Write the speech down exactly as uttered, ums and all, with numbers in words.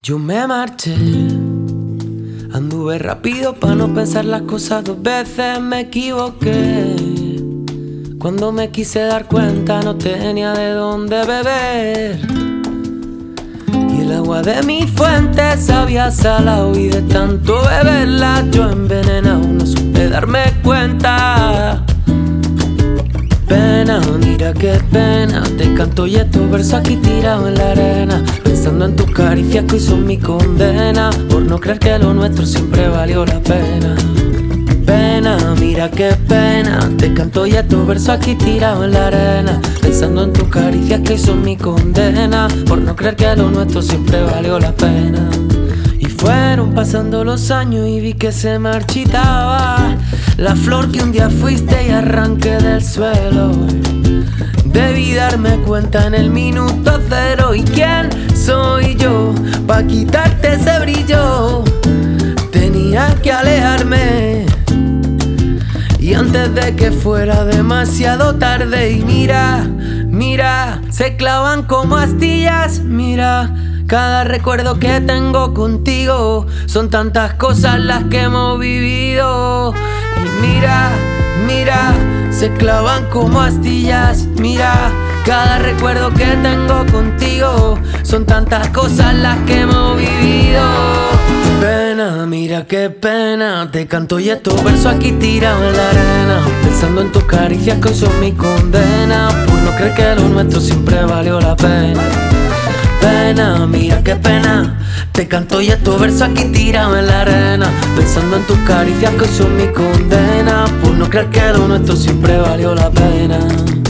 Yo me marché, anduve rápido pa' no pensar las cosas dos veces, me equivoqué. Cuando me quise dar cuenta no tenía de dónde beber, y el agua de mi fuente sabía salado, y de tanto beberla yo envenenado no supe darme cuenta. Pena, mira qué pena, te canto y estos versos aquí tirados en la arena, pensando en tus caricias que hoy son mi condena, por no creer que lo nuestro siempre valió la pena. Pena, mira qué pena, te canto y estos versos aquí tirados en la arena, pensando en tus caricias que hoy son mi condena, por no creer que lo nuestro siempre valió la pena. Y fueron pasando los años y vi que se marchitaba la flor que un día fuiste y arranqué del suelo. Debí darme cuenta en el minuto cero. ¿Y quién soy yo pa' quitarte ese brillo? Tenía que alejarme, y antes de que fuera demasiado tarde. Y mira, mira, se clavan como astillas. Mira, cada recuerdo que tengo contigo, son tantas cosas las que hemos vivido. Y mira, mira, se clavan como astillas. Mira, cada recuerdo que tengo contigo, son tantas cosas las que hemos vivido. Pena, mira qué pena, te canto y estos versos aquí tirados en la arena, pensando en tus caricias que hoy son mi condena, por no creer que lo nuestro siempre valió la pena. Pena, mira qué pena, te canto y estos versos aquí tirados en la arena, pensando en tus caricias que hoy son mi condena, por no creer que lo nuestro siempre valió la pena.